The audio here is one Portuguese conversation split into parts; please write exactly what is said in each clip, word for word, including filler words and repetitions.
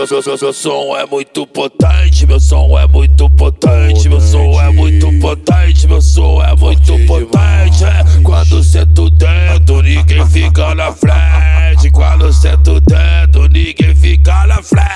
Meu, meu, meu, meu som é muito potente, meu som é muito potente, meu som é muito potente, meu som é muito potente. É, quando sento dentro, ninguém fica na frente. Quando sento dentro, ninguém fica na frente.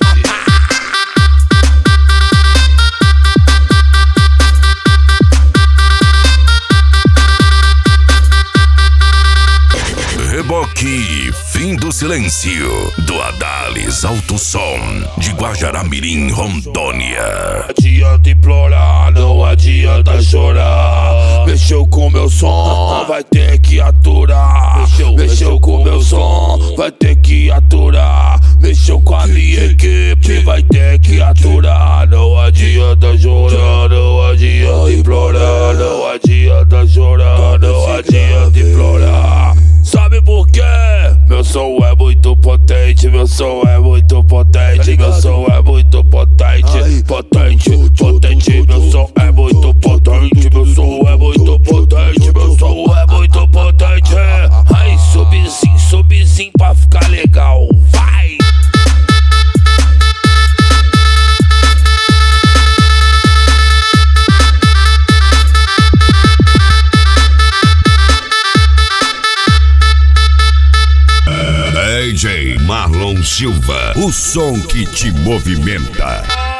Reboque Fim do Silêncio, do Adalis Alto Som, de Guajará-Mirim, Rondônia. Não adianta implorar, não adianta chorar. Mexeu com meu som, vai ter que aturar. Mexeu, mexeu com meu som, vai ter que aturar. Mexeu com a minha equipe, vai ter que aturar. Não adianta chorar, não adianta implorar. Não adianta chorar, não adianta implorar. Sabe por quê? Meu som é muito potente, meu som é muito potente, meu som é muito potente, potente, potente, meu som é muito potente, meu som é muito potente, meu som é muito potente. Aí subzinho, subzinho pra ficar legal, vai! D J Marlon Silva, o som que te movimenta.